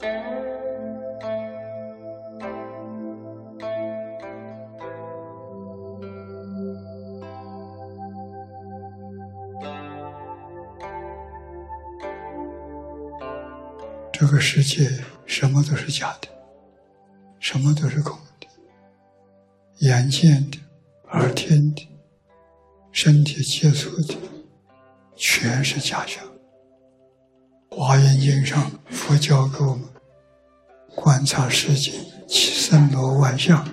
这个世界什么都是假的，什么都是空的，眼见的、耳听的、身体接触的，全是假象。华严经上，佛教给我们观察世界其森罗万象，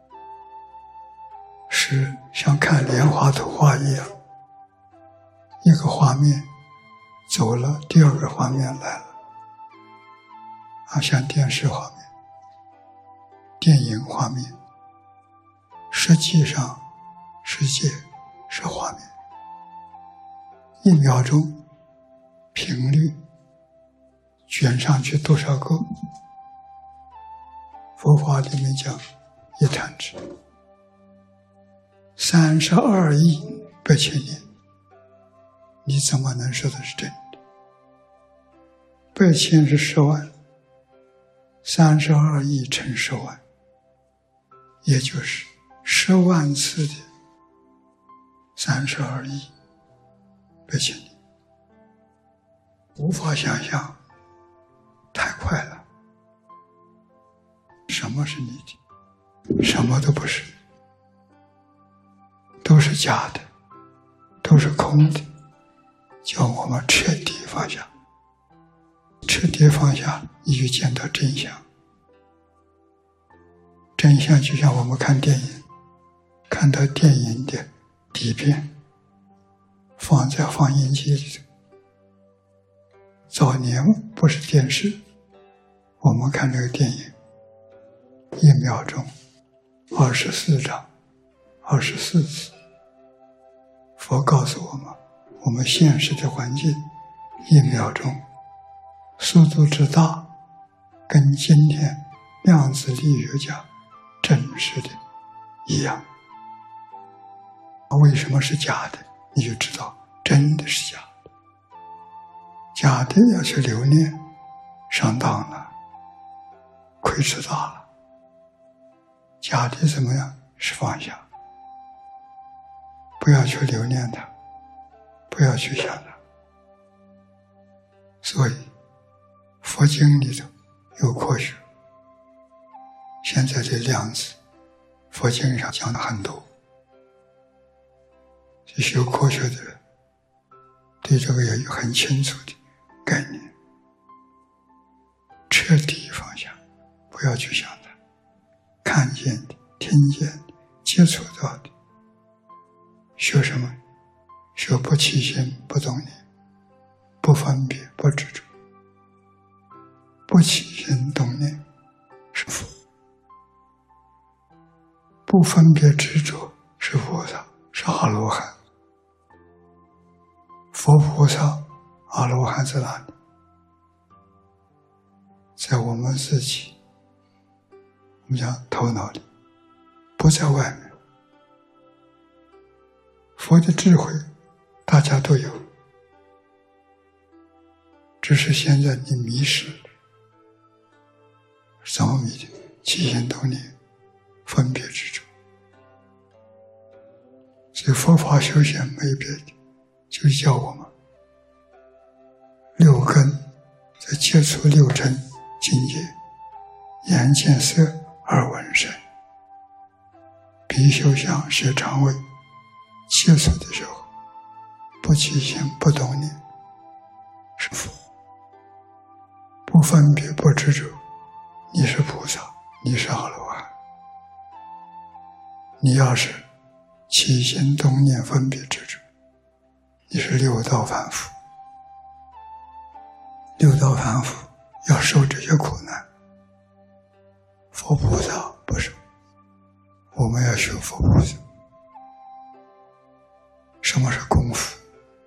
是像看莲花图画一样，一个画面走了，第二个画面来了，像电视画面、电影画面，实际上世界是画面。1秒钟频率卷上去多少个？佛法里面讲一弹指32亿8千年，你怎么能说的是真的？8千是10万，32亿乘10万，也就是10万次的32亿8千年，无法想象，太快了。什么是你的？什么都不是，都是假的，都是空的，叫我们彻底放下。彻底放下，你就见到真相。真相就像我们看电影，看到电影的底片放在放映机里头。早年不是电视，我们看这个电影1秒钟24张24次。佛告诉我们，我们现实的环境1秒钟速度之大，跟今天量子力学家证实的一样。为什么是假的？你就知道真的是假的。假的要去留恋，上当了，亏吃大了。假的怎么样？是放下，不要去留恋它，不要去想它。所以佛经里头有科学，现在的量子佛经上讲的很多，去学科学的人对这个也有很清楚的概念。彻底放下，不要去想它，看见的、听见的、接触到的。学什么？学不起心不动念，不分别不执着。不起心动念是佛，不分别执着是菩萨，是阿罗汉。佛菩萨、阿罗汉在哪里？在我们自己，我们讲头脑里，不在外面。佛的智慧大家都有，只是现在你迷失了。怎么迷的？起心动念，分别执着。所以佛法修行没别的，就教我们6根在接触6尘境界，眼见色，耳闻声，鼻嗅香舌尝味，接触的时候不起心不动念是佛，不分别不执着，你是菩萨，你是阿罗汉。你要是起心动念分别执着，你是六道凡夫。六道凡夫要受这些苦难，佛菩萨不受，我们要学佛菩萨。什么是功夫？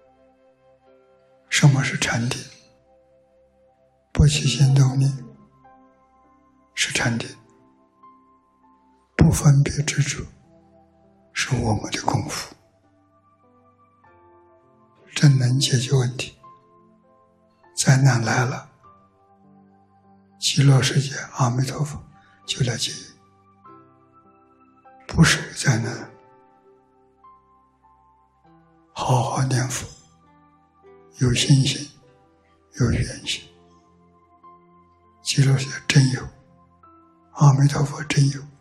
什么是禅定？不起心动念是禅定，不分别执着是我们的功夫，真能解决问题。灾难来了， 极乐世界阿弥陀佛就来接引，不是在那好好念佛，有信心，有愿心。极乐世界真有，阿弥陀佛真有。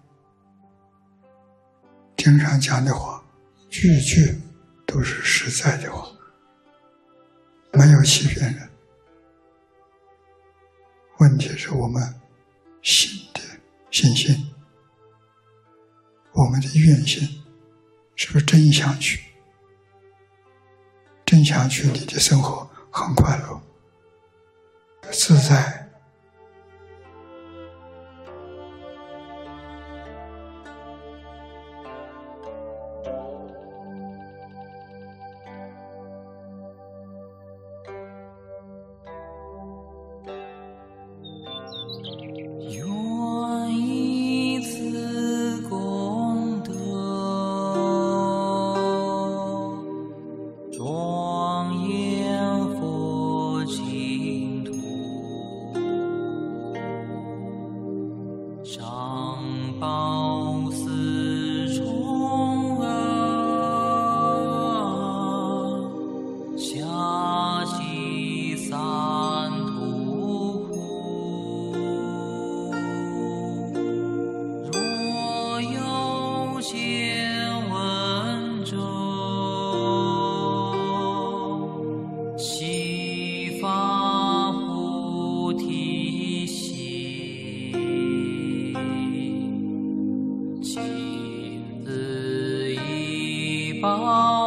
经常讲的话，句句都是实在的话，没有欺骗人。问题是我们心的信心，我们的愿心是不是真想去？真想去，你的生活很快乐、自在。 宝